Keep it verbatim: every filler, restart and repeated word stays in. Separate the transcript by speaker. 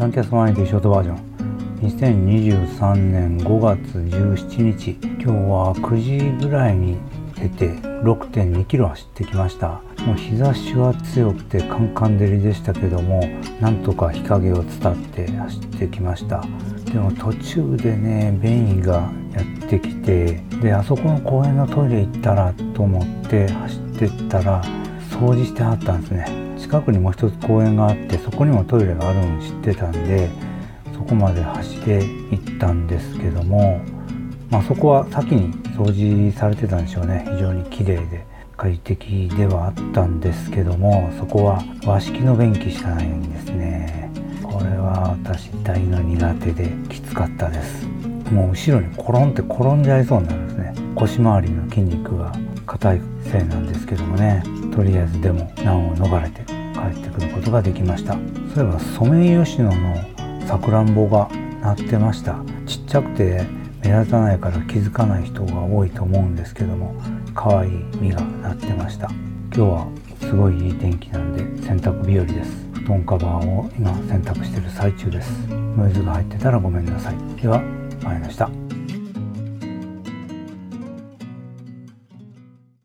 Speaker 1: ランキャストマネティショートバージョンにせんにじゅうさんねんごがつじゅうしちにち、今日はくじぐらいに出て ろくてんにキロ走ってきました。もう日差しは強くてカンカン照りでしたけども、なんとか日陰を伝って走ってきました。でも途中でね、便意がやってきて、であそこの公園のトイレ行ったらと思って走ってったら掃除してはったんですね。近くにもう一つ公園があって、そこにもトイレがあるのを知ってたんで、そこまで走って行ったんですけども、まあそこは先に掃除されてたんでしょうね。非常に綺麗で快適ではあったんですけども、そこは和式の便器しかないんですね。これは私大の苦手できつかったです。もう後ろにコロンって転んじゃいそうになるんですね。腰回りの筋肉が硬いせいなんですけどもね、とりあえずでも難を逃れて帰ってくることができました。そういえばソメイヨシノのさくらんぼがなってました。ちっちゃくて目立たないから気づかない人が多いと思うんですけども、可愛い実がなってました。今日はすごいいい天気なんで洗濯日和です。布団カバーを今洗濯している最中です。ノイズが入ってたらごめんなさい。では、まいりました。